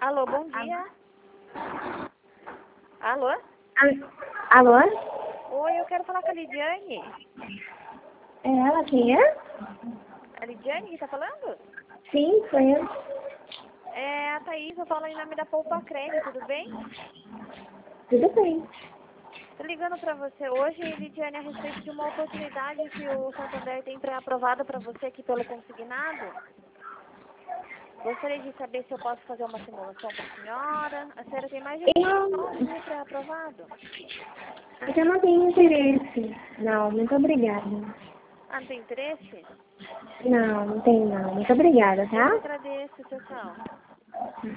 Alô, bom dia. Alô? Alô? Oi, eu quero falar com a Lidiane. É ela, quem é? A Lidiane que tá falando? Sim, foi eu. É a Thaís, eu falo em nome da Poupa Creme, tudo bem? Tudo bem. Tô ligando pra você hoje, Lidiane, a respeito de uma oportunidade que o Santander tem pré-aprovado pra você aqui pelo consignado. Gostaria de saber se eu posso fazer uma simulação pra senhora. A senhora tem mais de 29 mil pré-aprovado. Eu não tenho interesse. Não, muito obrigada. Ah, não tem interesse? Não tenho não. Muito obrigada, Eu que tá? agradeço, tchau, tchau.